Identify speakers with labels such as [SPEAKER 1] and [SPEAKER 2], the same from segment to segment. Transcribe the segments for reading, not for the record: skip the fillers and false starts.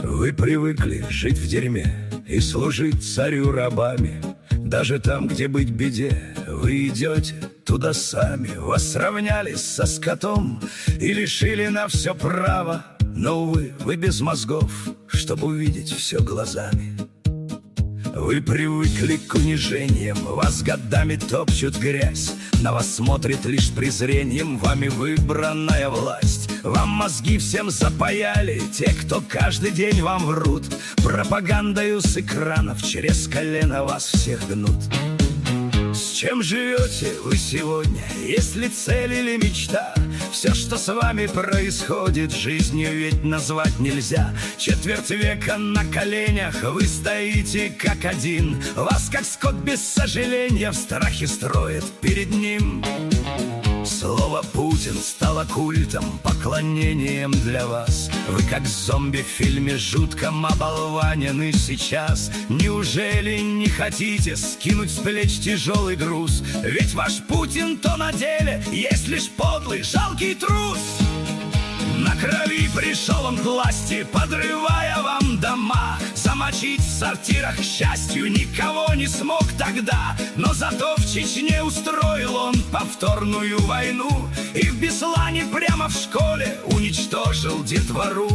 [SPEAKER 1] Вы привыкли жить в дерьме и служить царю рабами. Даже там, где быть беде, вы идете туда сами. Вас сравняли со скотом и лишили на все права. Но, увы, вы без мозгов, чтобы увидеть все глазами. Вы привыкли к унижениям, вас годами топчут грязь. На вас смотрит лишь презрением вами выбранная власть. Вам мозги всем запаяли те, кто каждый день вам врут. Пропагандою с экранов через колено вас всех гнут. С чем живете вы сегодня, если цель или мечта? Все, что с вами происходит, жизнью ведь назвать нельзя. Четверть века на коленях вы стоите как один. Вас, как скот без сожаления, в страхе строят перед ним. Слово «Путин» стало культом, поклонением для вас. Вы как зомби в фильме жутком оболванены сейчас. Неужели не хотите скинуть с плеч тяжелый груз? Ведь ваш Путин то на деле есть лишь подлый, жалкий трус. На крови пришел он к власти, подрывая вам дома. Замочить в сортирах, к счастью, никого не смог тогда. Но зато в Чечне устроил он повторную войну. И в Беслане прямо в школе уничтожил детвору.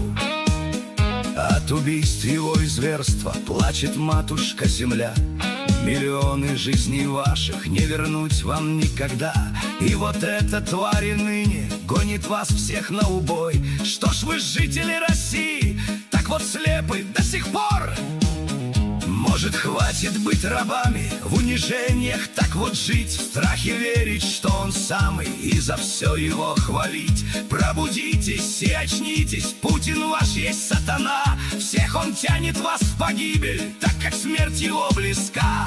[SPEAKER 1] От убийств его и зверства плачет матушка-земля. Миллионы жизней ваших не вернуть вам никогда. И вот эта тварь ныне гонит вас всех на убой. Что ж вы, жители России, так вот слепы до сих пор? Может, хватит быть рабами, в унижениях так вот жить, в страхе верить, что он самый, и за все его хвалить. Пробудитесь и очнитесь, Путин ваш есть сатана. Всех он тянет вас в погибель, так как смерть его близка.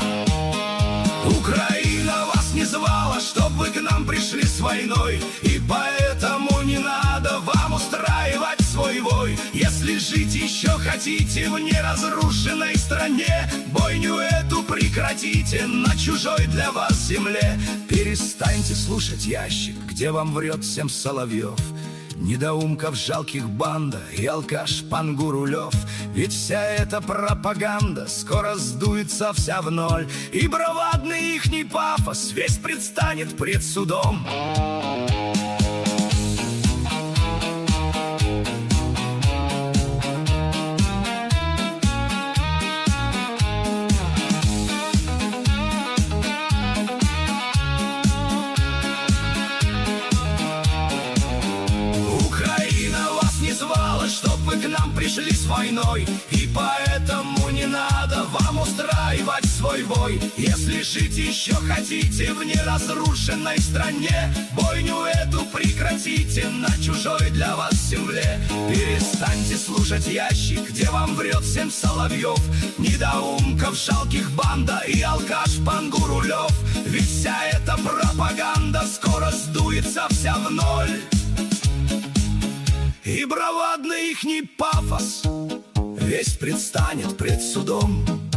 [SPEAKER 1] Украина вас не звала, чтоб вы к нам пришли с войной, и поэтому не надо вам устраивать свой вой. Если жить еще хотите в неразрушенной стране, бойню эту прекратите на чужой для вас земле. Перестаньте слушать ящик, где вам врет всем Соловьев. Недоумков жалких банда и алкаш пан Гурулев. Ведь вся эта пропаганда скоро сдуется вся в ноль, и бравадный ихний пафос весь предстанет пред судом. Чтоб вы к нам пришли с войной, и поэтому не надо вам устраивать свой бой. Если жить еще хотите в неразрушенной стране, бойню эту прекратите на чужой для вас земле. Перестаньте слушать ящик, где вам врет всем Соловьев. Недоумков жалких банда и алкаш пан Гурулев. Ведь вся эта пропаганда скоро сдуется вся в ноль, и бравадный ихний пафос весь предстанет пред судом.